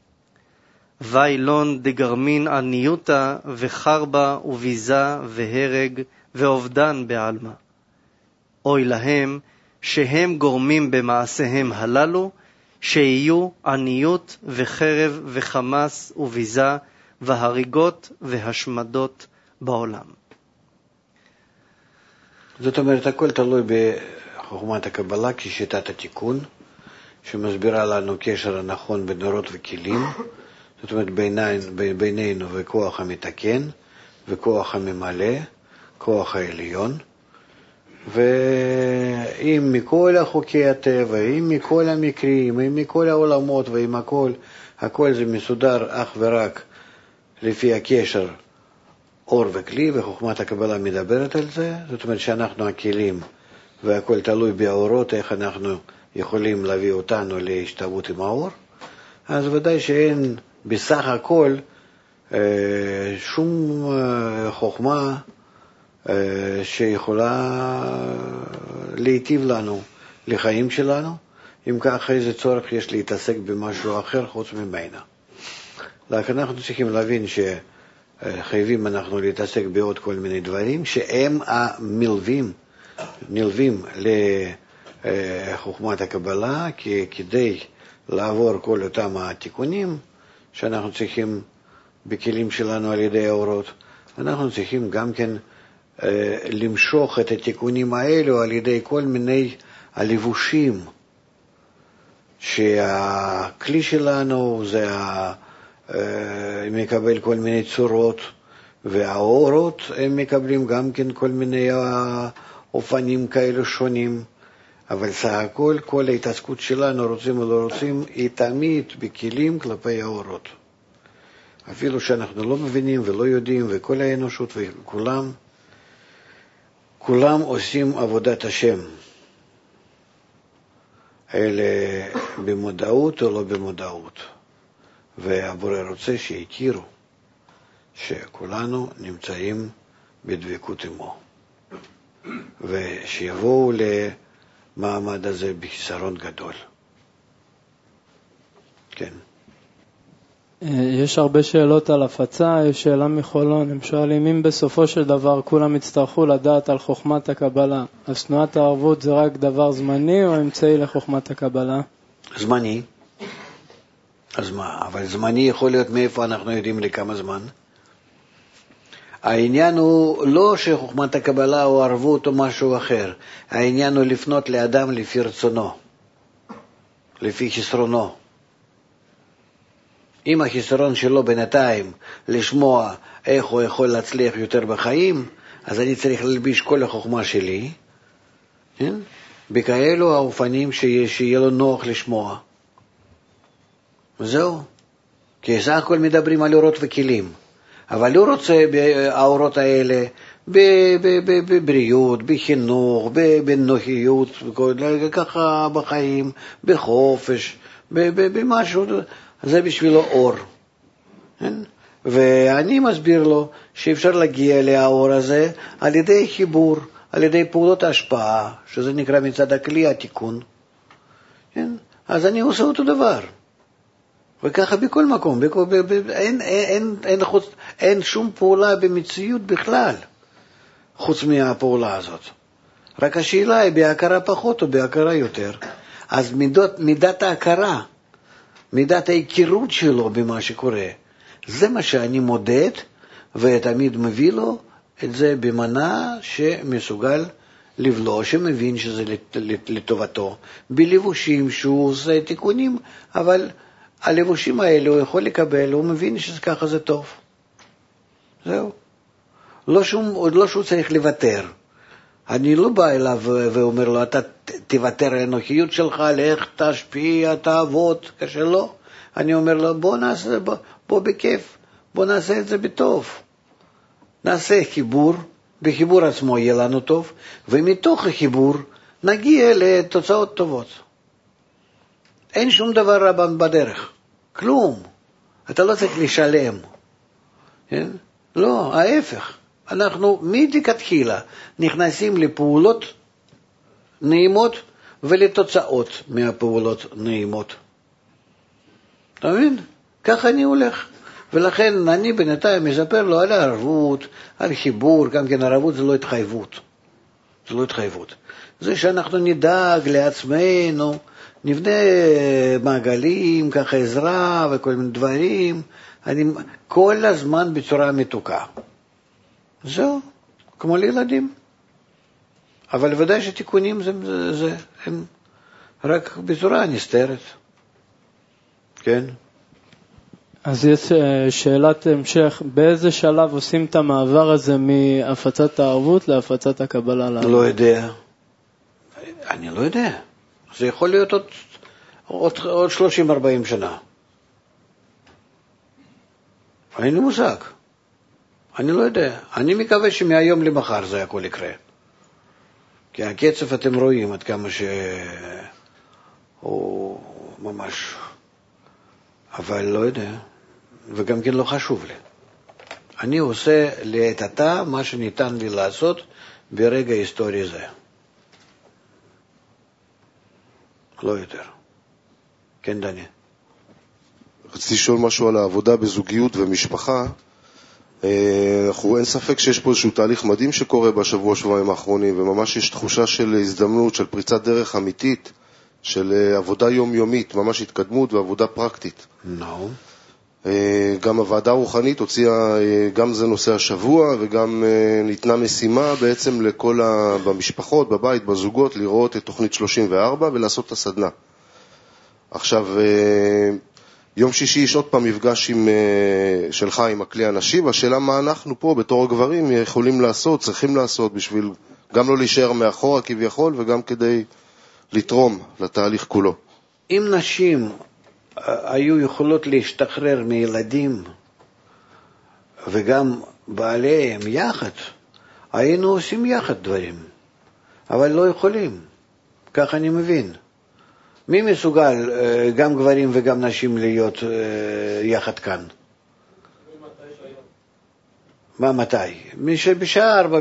ואילון דגרמין עניותה וחרבה וביזה והרג ואובדן בעלמה. אוי להם שהם גורמים במעשיהם הללו, שיהיו עניות וחרב וחמס וביזה והריגות והשמדות בעולם. זאת אומרת, הכל תלוי בחוכמת הקבלה כשיטת התיקון, שמסבירה לנו קשר הנכון בין אורות וכלים, זאת אומרת בינינו וכוח המתקן וכוח הממלא, כוח העליון, ואם מכל חוקי הטבע, אם מכל המקרים, אם מכל העולמות ואם הכל זה מסודר אך ורק לפי הקשר אור וכלי, וחוכמת הקבלה מדברת על זה, זאת אומרת שאנחנו הכלים והכל תלוי באורות, איך אנחנו יכולים להביא אותנו להשתוות עם האור, אז ודאי שאין בסך הכל שום חוכמה שיכולה להיטיב לנו לחיים שלנו, אם כך איזה צורך יש להתעסק במשהו אחר חוץ ממנה. לכן אנחנו צריכים להבין שחייבים אנחנו להתעסק בעוד כל מיני דברים שהם נלווים לחוכמת הקבלה, כדי לעבור כל אותם התיקונים שאנחנו צריכים בכלים שלנו על ידי האורות, אנחנו צריכים גם כן למשוך את התיקונים האלו על ידי כל מיני הלבושים שהכלי שלנו זה מקבל כל מיני צורות, והאורות הם מקבלים גם כן כל מיני אופנים כאלו שונים, אבל סך הכל כל ההתעסקות שלנו, רוצים או לא רוצים, היא תמיד בכלים כלפי האורות. אפילו שאנחנו לא מבינים ולא יודעים, וכל האנושות וכולם עושים עבודת השם. אלה במודעות או לא במודעות. והבורא רוצה שיכירו שכולנו נמצאים בדבקות עמו. ושיבואו למעמד הזה בחיסרון גדול. כן. יש הרבה שאלות על הפצה, יש שאלה מחולון, הם שואלים אם בסופו של דבר כולם יצטרכו לדעת על חוכמת הקבלה, אז תנועת הערבות זה רק דבר זמני או אמצעי לחוכמת הקבלה? זמני. אז מה? אבל זמני יכול להיות מאיפה אנחנו יודעים לכמה זמן? העניין הוא לא שחוכמת הקבלה או ערבות או משהו אחר, העניין הוא לפנות לאדם לפי רצונו, לפי חסרונו. אם החיסרון שלו בינתיים לשמוע איך הוא יכול להצליח יותר בחיים, אז אני צריך ללביש כל החוכמה שלי, כן? בכאלו האופנים שיהיה לו נוח לשמוע. וזהו. כי סך הכל מדברים על אורות וכלים. אבל הוא רוצה באורות האלה, בבריאות, בחינוך, בנוחיות, ככה בחיים, בחופש, במשהו, זה בשבילו אור. ואני מסביר לו שאפשר להגיע לאור הזה על ידי חיבור, על ידי פעולות ההשפעה, שזה נקרא מצד הכלי התיקון. אז אני עושה אותו דבר. וככה בכל מקום, אין שום פעולה במציאות בכלל, חוץ מהפעולה הזאת. רק השאלה היא בהכרה פחות או בהכרה יותר. אז מידת ההכרה, מידת ההיכרות שלו במה שקורה, זה מה שאני מודד, ותמיד מביא לו את זה במנה שמסוגל לבלוע, שמבין שזה לטובתו, בלבושים שהוא עושה תיקונים, אבל הלבושים האלה הוא יכול לקבל, הוא מבין שככה זה טוב. זהו. לא שהוא צריך לוותר. אני לא בא אליו ואומר לו, אתה תוותר על הנוחיות שלך, לך תשפיע, תעבוד, קשה לא. אני אומר לו, בוא בכיף, בוא נעשה את זה בטוב. נעשה חיבור, בחיבור עצמו יהיה לנו טוב, ומתוך החיבור נגיע לתוצאות טובות. אין שום דבר רע בדרך, כלום. אתה לא צריך לשלם. כן? לא, ההפך. אנחנו מתחילה נכנסים לפעולות נעימות ולתוצאות מהפעולות נעימות. אתה מבין? ככה אני הולך. ולכן אני בינתיים מספר לו על הערבות, על חיבור, גם כן הערבות זה לא התחייבות. זה לא התחייבות. זה שאנחנו נדאג לעצמנו, נבנה מעגלים, ככה עזרה וכל מיני דברים, כל הזמן בצורה מתוקה. זהו, כמו לילדים. אבל ודאי שתיקונים הם רק בצורה נסתרת. כן? אז יש שאלת המשך, באיזה שלב עושים את המעבר הזה מהפצת הערבות להפצת הקבלה? לא יודע. אני לא יודע. זה יכול להיות עוד 30-40 שנה. אין לי מושג. אני לא יודע. אני מקווה שמהיום למחר זה הכל יקרה. כי הקצב אתם רואים עד כמה הוא ממש... אבל לא יודע. וגם כן לא חשוב לי. אני עושה לעת עתה מה שניתן לי לעשות ברגע היסטורי זה. לא יותר. כן, דני. רציתי לשאול משהו על העבודה בזוגיות ומשפחה. אין ספק שיש פה איזשהו תהליך מדהים שקורה בשבוע-שבועיים האחרונים, וממש יש תחושה של הזדמנות, של פריצת דרך אמיתית, של עבודה יומיומית, ממש התקדמות ועבודה פרקטית. גם הוועדה הרוחנית הוציאה, גם זה נושא השבוע, וגם ניתנה משימה בעצם לכל במשפחות, בבית, בזוגות, לראות את תוכנית 34 ולעשות את הסדנה. עכשיו, יום שישי יש עוד פעם מפגש שלך עם הכלי הנשי, והשאלה מה אנחנו פה בתור הגברים יכולים לעשות, צריכים לעשות, בשביל גם לא להישאר מאחורה כביכול, וגם כדי לתרום לתהליך כולו. אם נשים היו יכולות להשתחרר מילדים וגם בעליהם יחד, היינו עושים יחד דברים, אבל לא יכולים. כך אני מבין. מי מסוגל, גם גברים וגם נשים, להיות יחד כאן? מה מתי? בשעה 4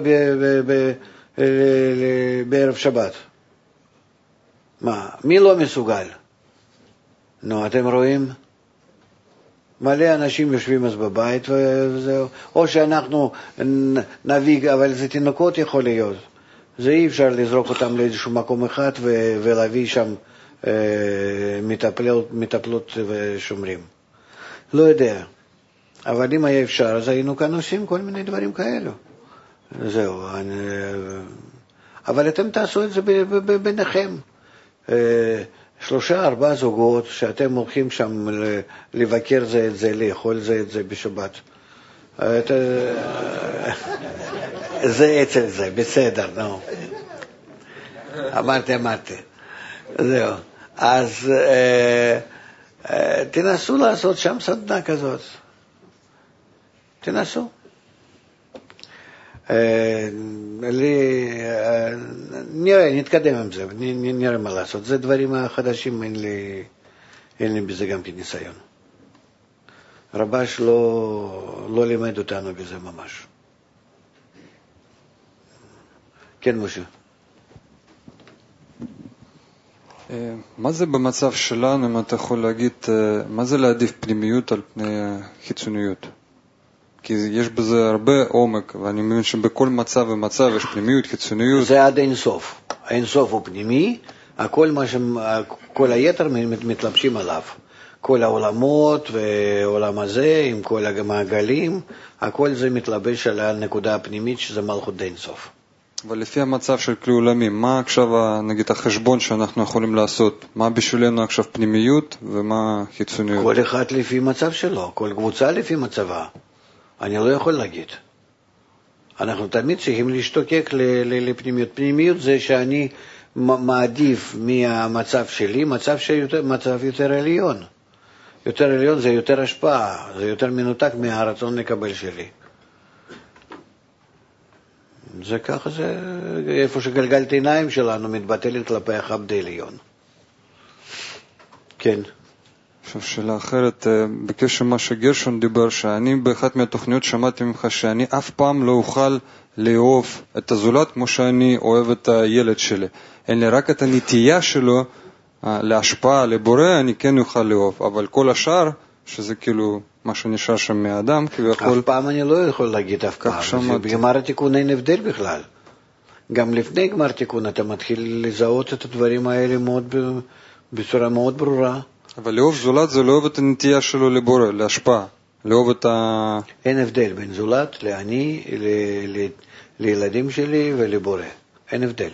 בערב שבת. מה? מי לא מסוגל? נו, אתם רואים? מלא אנשים יושבים אז בבית וזהו. או שאנחנו נביא, אבל זה תינוקות יכול להיות. זה אי אפשר לזרוק אותם לאיזשהו מקום אחד ולהביא שם מטפלות ושומרים. לא יודע. אבל אם היה אפשר, אז היינו כאן עושים כל מיני דברים כאלו. זהו. אבל אתם תעשו את זה ביניכם. 3-4 זוגות שאתם הולכים שם לבקר זה את זה, לאכול זה את זה בשבת. זה אצל זה, בסדר, נו. אמרתי. זהו. אז תנסו לעשות שם סדנה כזאת. תנסו. נראה, נתקדם עם זה, נראה מה לעשות. זה דברים החדשים, אין לי בזה גם כניסיון. רבש לא לימד אותנו בזה ממש. כן, משה. מה זה במצב שלנו, אם אתה יכול להגיד, מה זה להעדיף פנימיות על פני חיצוניות? כי יש בזה הרבה עומק, ואני מבין שבכל מצב ומצב יש פנימיות, חיצוניות. זה עד אינסוף. האינסוף הוא פנימי, כל היתר מתלבשים עליו. כל העולמות ועולם הזה, עם כל המעגלים, הכל זה מתלבש על הנקודה הפנימית, שזה מלכות אינסוף. אבל לפי המצב של כלי עולמי, מה עכשיו, נגיד, החשבון שאנחנו יכולים לעשות? מה בשבילנו עכשיו פנימיות ומה חיצוניות? כל אחד לפי מצב שלו, כל קבוצה לפי מצבה. אני לא יכול להגיד. אנחנו תמיד צריכים להשתוקק לפנימיות. פנימיות זה שאני מעדיף מהמצב שלי, מצב יותר עליון. יותר עליון זה יותר השפעה, זה יותר מנותק מהרצון לקבל שלי. זה ככה, זה איפה שגלגלת עיניים שלנו מתבטלת כלפי החבד עליון. כן. עכשיו שאלה אחרת, בקשר מה שגרשון דיבר, שאני באחת מהתוכניות שמעתי ממך שאני אף פעם לא אוכל לאהוב את הזולת כמו שאני אוהב את הילד שלי. אין לי רק את הנטייה שלו להשפעה, לבורא, אני כן אוכל לאהוב, אבל כל השאר, שזה כאילו מה שנשאר שם מהאדם, כביכול... אף פעם אני לא יכול להגיד אף פעם, בגמר התיקון אין הבדל בכלל. גם לפני גמר תיקון אתה מתחיל לזהות את הדברים האלה בצורה מאוד ברורה. אבל לאהוב זולת זה לאהוב את הנטייה שלו לבורא, להשפעה, לאהוב את ה... אין הבדל בין זולת לאני, לילדים שלי ולבורא. אין הבדל.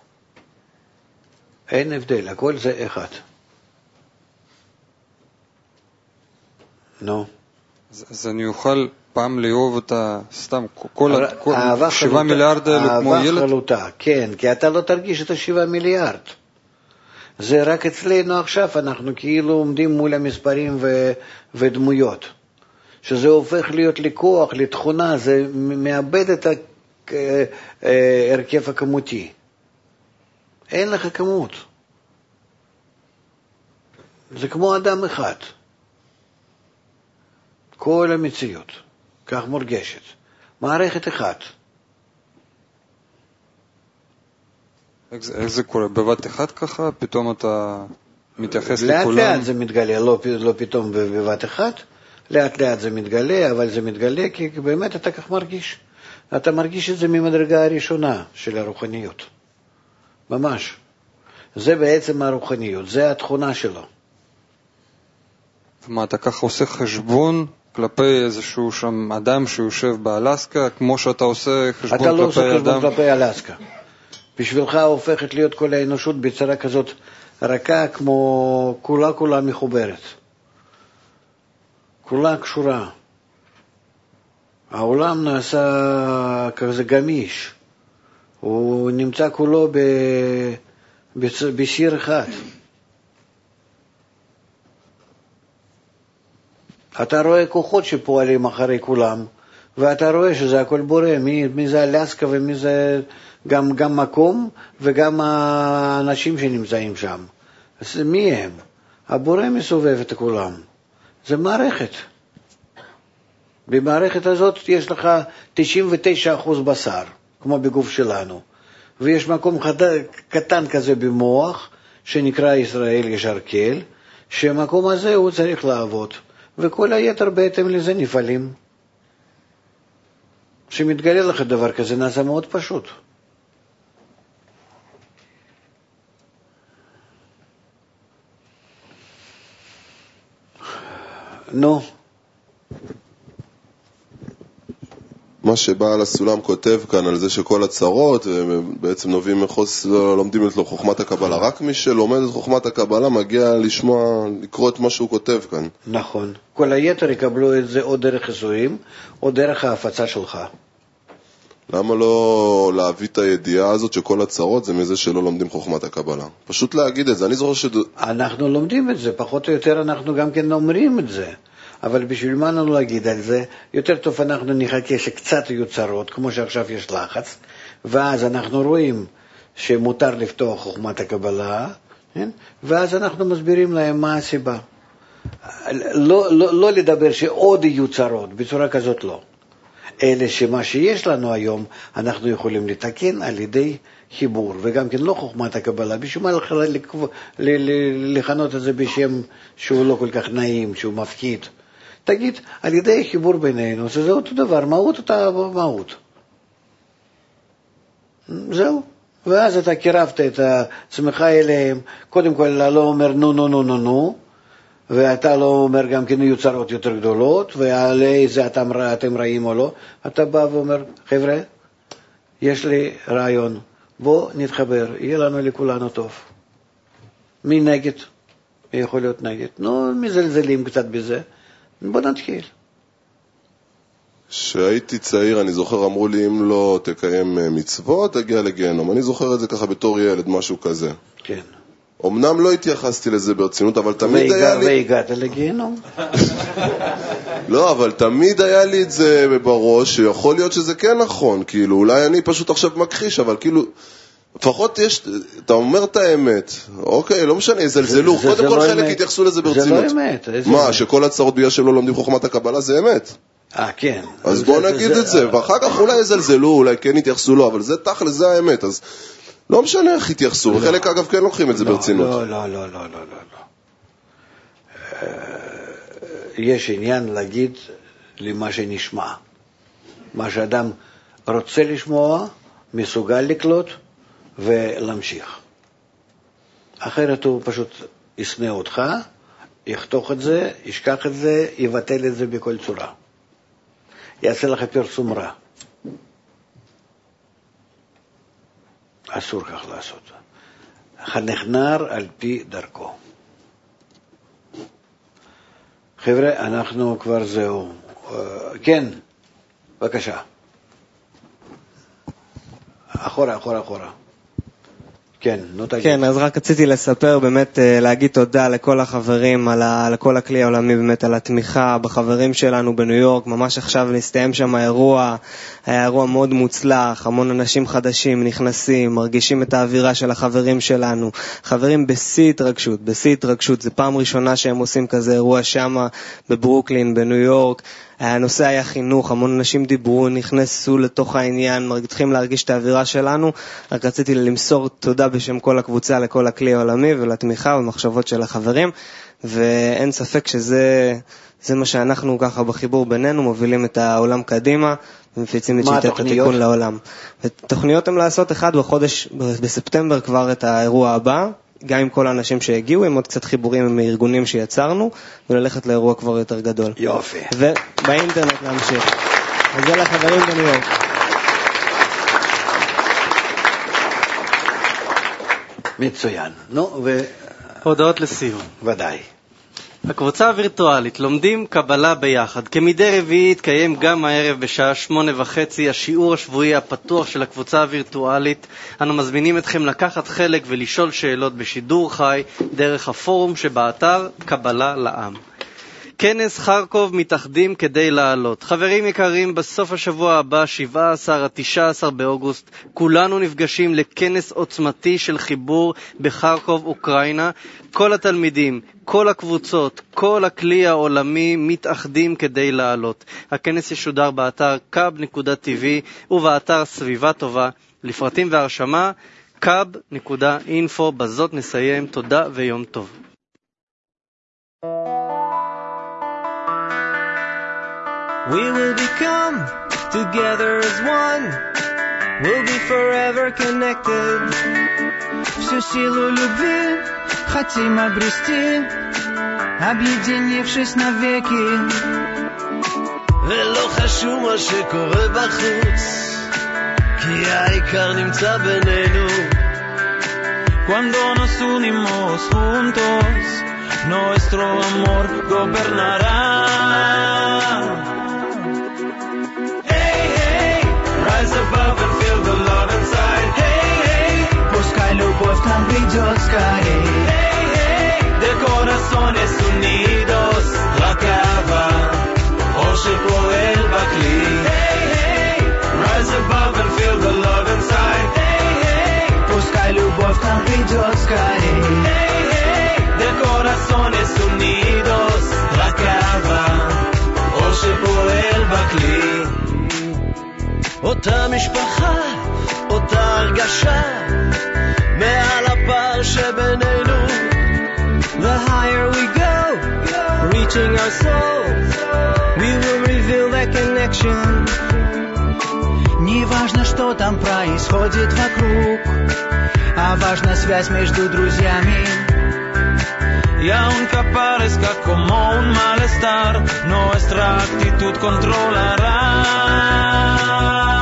אין הבדל, הכל זה אחד. נו. אז אני אוכל פעם לאהוב אותה סתם, כל 7 מיליארד האלה כמו ילד? אהבה חלוטה, כן, כי אתה לא תרגיש את 7 מיליארד. זה רק אצלנו עכשיו, אנחנו כאילו עומדים מול המספרים ודמויות. שזה הופך להיות לכוח, לתכונה, זה מאבד את ההרכב הכמותי. אין לך כמות. זה כמו אדם אחד. כל המציאות, כך מורגשת. מערכת אחת. איך זה קורה? בבת אחת ככה? פתאום אתה מתייחס לכולם? לאט לאט זה מתגלה, לא פתאום בבת אחת. לאט לאט זה מתגלה, אבל זה מתגלה כי באמת אתה כך מרגיש. אתה מרגיש את זה ממדרגה הראשונה של הרוחניות. ממש. זה בעצם הרוחניות, זה התכונה שלו. ומה, אתה ככה עושה חשבון כלפי איזשהו שם אדם שיושב באלסקה, כמו שאתה עושה חשבון כלפי אדם? אתה לא עושה חשבון כלפי אלסקה. בשבילך הופכת להיות כל האנושות בצורה כזאת רכה, כמו כולה מחוברת. כולה קשורה. העולם נעשה כזה גמיש. הוא נמצא כולו בסיר אחד. אתה רואה כוחות שפועלים אחרי כולם, ואתה רואה שזה הכל בורא, מי זה אלסקה ומי זה גם מקום וגם האנשים שנמצאים שם. אז מי הם? הבורא מסובב את כולם. זה מערכת. במערכת הזאת יש לך 99% בשר, כמו בגוף שלנו. ויש מקום קטן כזה במוח, שנקרא ישראל ישר כל, שהמקום הזה הוא צריך לעבוד. וכל היתר בהתאם לזה נפעלים. שמתגלה לך דבר כזה נעשה מאוד פשוט. נו. מה שבעל הסולם כותב כאן על זה שכל הצרות בעצם נובעים לומדים את לו חוכמת הקבלה. רק מי שלומד את חוכמת הקבלה מגיע לשמוע, לקרוא את מה שהוא כותב כאן. נכון. כל היתר יקבלו את זה או דרך חיסויים או דרך ההפצה שלך. למה לא להביא את הידיעה הזאת שכל הצרות זה מזה שלא לומדים חוכמת הקבלה? פשוט להגיד את זה. אני זוכר אנחנו לומדים את זה, פחות או יותר אנחנו גם כן אומרים את זה. אבל בשביל מה לנו להגיד על זה? יותר טוב אנחנו נחכה שקצת יהיו צרות, כמו שעכשיו יש לחץ, ואז אנחנו רואים שמותר לפתוח חוכמת הקבלה, ואז אנחנו מסבירים להם מה הסיבה. לא לדבר שעוד יהיו צרות, בצורה כזאת לא. אלא שמה שיש לנו היום, אנחנו יכולים לתקן על ידי חיבור, וגם כן לא חוכמת הקבלה, בשביל מה לכנות את זה בשם שהוא לא כל כך נעים, שהוא מפחיד. תגיד, על ידי חיבור בינינו, שזה אותו דבר, מהות אותה מהות. זהו. ואז אתה קירבת את עצמך אליהם, קודם כל לא אומר נו, ואתה לא אומר גם כן יהיו צרות יותר גדולות, ועלי זה אתם רעים או לא, אתה בא ואומר, חבר'ה, יש לי רעיון, בוא נתחבר, יהיה לנו לכולנו טוב. מי נגד? מי יכול להיות נגד? נו, מזלזלים קצת בזה. בוא נתחיל. כשהייתי צעיר, אני זוכר, אמרו לי, אם לא תקיים מצוות, תגיע לגיהנום. אני זוכר את זה ככה בתור ילד, משהו כזה. כן. אמנם לא התייחסתי לזה ברצינות, אבל תמיד היה לי... והגעת לגיהנום? לא, אבל תמיד היה לי את זה בראש, שיכול להיות שזה כן נכון, כאילו, אולי אני פשוט עכשיו מכחיש, אבל כאילו... לפחות יש, אתה אומר את האמת, אוקיי, לא משנה, זלזלו, קודם כל חלק התייחסו לזה ברצינות. זה לא אמת. מה, שכל הצרות בגלל שלא לומדים חוכמת הקבלה זה אמת? כן. אז בוא נגיד את זה, ואחר כך אולי יזלזלו, אולי כן יתייחסו לו, אבל זה תכל'ס, זה האמת, אז לא משנה איך התייחסו, וחלק אגב כן לוקחים את זה ברצינות. לא. יש עניין להגיד למה שנשמע. מה שאדם רוצה לשמוע, מסוגל לקלוט, ולהמשיך. אחרת הוא פשוט ישנא אותך, יחתוך את זה, ישכח את זה, יבטל את זה בכל צורה. יעשה לך פרסום רע. אסור כך לעשות. חנך נער על פי דרכו. חבר'ה, אנחנו כבר זהו. כן, בבקשה. אחורה. כן, תגיד. כן, אז רק רציתי לספר, באמת להגיד תודה לכל החברים, על כל הכלי העולמי, באמת על התמיכה בחברים שלנו בניו יורק. ממש עכשיו נסתיים שם האירוע, היה אירוע מאוד מוצלח, המון אנשים חדשים נכנסים, מרגישים את האווירה של החברים שלנו, חברים בשיא התרגשות, זה פעם ראשונה שהם עושים כזה אירוע שם בברוקלין, בניו יורק. הנושא היה חינוך, המון אנשים דיברו, נכנסו לתוך העניין, מתחילים להרגיש את האווירה שלנו. רק רציתי למסור תודה בשם כל הקבוצה לכל הכלי העולמי ולתמיכה ומחשבות של החברים, ואין ספק שזה מה שאנחנו ככה בחיבור בינינו, מובילים את העולם קדימה ומפיצים את שיטת התיקון לעולם. התוכניות הן לעשות אחד בחודש, בספטמבר כבר את האירוע הבא, גם עם כל האנשים שהגיעו, עם עוד קצת חיבורים עם הארגונים שיצרנו, וללכת לאירוע כבר יותר גדול. יופי. ובאינטרנט להמשיך. אז זה לחברים בניו יורק. מצוין. הודעות לסיום. ודאי. הקבוצה הווירטואלית לומדים קבלה ביחד. כמדי רביעי יתקיים גם הערב בשעה 8:30 השיעור השבועי הפתוח של הקבוצה הווירטואלית. אנו מזמינים אתכם לקחת חלק ולשאול שאלות בשידור חי דרך הפורום שבאתר קבלה לעם. כנס חרקוב מתאחדים כדי לעלות. חברים יקרים, בסוף השבוע הבא, 17-19 באוגוסט, כולנו נפגשים לכנס עוצמתי של חיבור בחרקוב, אוקראינה. כל התלמידים, כל הקבוצות, כל הכלי העולמי מתאחדים כדי לעלות. הכנס ישודר באתר kab.tv ובאתר סביבה טובה. לפרטים והרשמה, kab.info. בזאת נסיים. תודה ויום טוב. We will become together as one. We'll be forever connected. Всю силу любви хотим обрести, объединившись навеки. ולא חשוב מה שקורה בחוץ, כי העיקר נמצא בינינו. Cuando nos unimos juntos, nuestro amor gobernará. Rise above and feel the love inside. Hey, hey, пускай любовь нам придет скорей. Hey, hey, de corazones unidos, la cava, Oshe Poel Bakli. Hey, hey, rise above and feel the love inside. Hey, hey, пускай любовь нам придет скорей. Hey, hey, de corazones unidos, la cava, Oshe Poel Bakli. אותה משפחה, אותה הרגשה, מעל הפער שבינינו. The higher we go, reaching our soul, we will reveal that connection. Не важно, что там происходит вокруг, а важна связь между друзьями. Y aunque parezca como un malestar, nuestra actitud controlará.